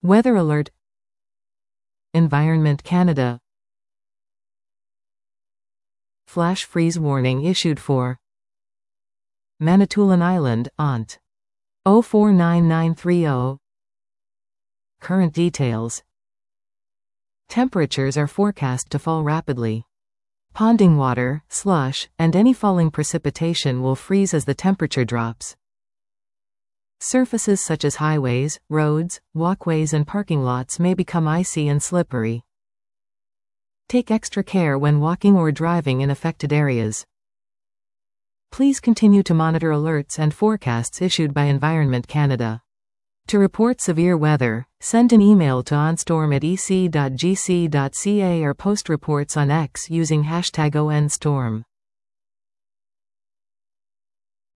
Weather alert. Environment Canada. Flash freeze warning issued for Manitoulin Island, ONT. 049930. Current details. Temperatures are forecast to fall rapidly. Ponding water, slush, and any falling precipitation will freeze as the temperature drops. Surfaces such as highways, roads, walkways and parking lots may become icy and slippery. Take extra care when walking or driving in affected areas. Please continue to monitor alerts and forecasts issued by Environment Canada. To report severe weather, send an email to onstorm@ec.gc.ca or post reports on X using #ONStorm.